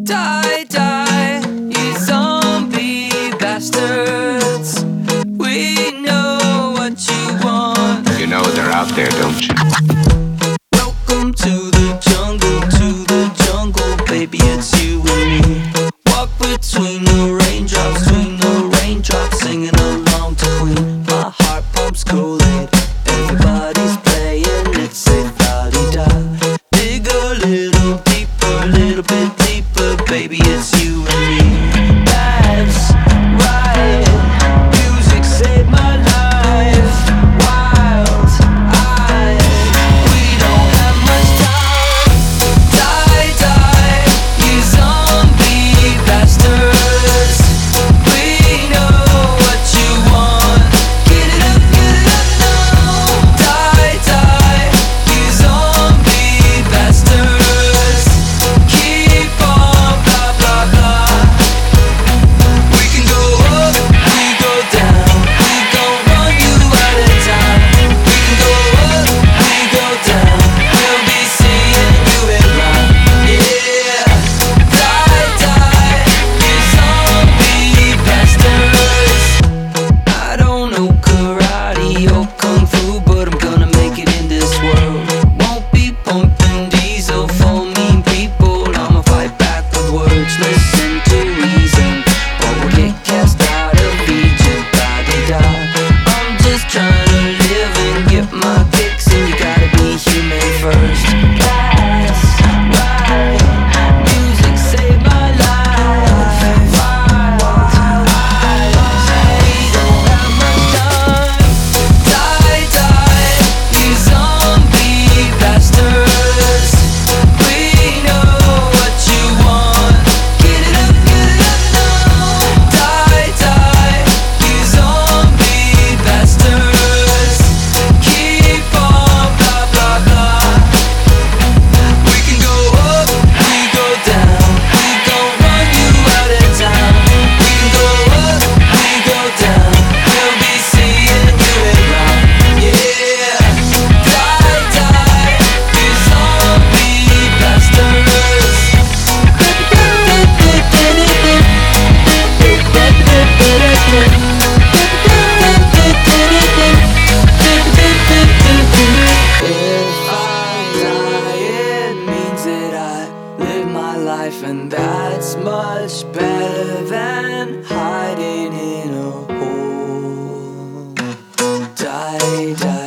Die, die, you zombie bastards. We know what you want. You know they're out there, don't you? Welcome to the jungle, baby, it's you and me. Walk between the raindrops, singing along to Queen. My heart pumps Kool-Aid, everybody's playing, it's a la-di-da. Dig a little bit deeper, baby, it's you and me. That's right, music saved my life. Wild eyes, we don't have much time. Die, die, you zombie bastards. We know what you want. Get it up now. Die, die, you zombie bastards. Keep on, blah, blah, blah. We can go up, we go down. We gon' run you out of town. We can go up, we go down. We'll be seeing you around. Yeah. Die, die, you zombie bastards. I don't know karate or kung fu, but I'm gonna make it in this world. Won't be pumping diesel for mean people. I'ma fight back with words. Listen to reason, or we'll get cast out of Egypt. La-di-da. I'm just trying to live and get my kicks, and you gotta be human first. That's right, music saved my life. Wild eyes, we don't have much time. Die, die, you zombie bastards. We know what you want. Get it up now. Die, die, you zombie bastards. Keep on, blah, blah, blah. We can go up, we go down. We gon' run you out of town. We can go up, we go down. We'll be seeing you around. Yeah. Die, die, you zombie bastards. If I die, it means that I live my life, and that's much better than hiding in a hole. Die, die.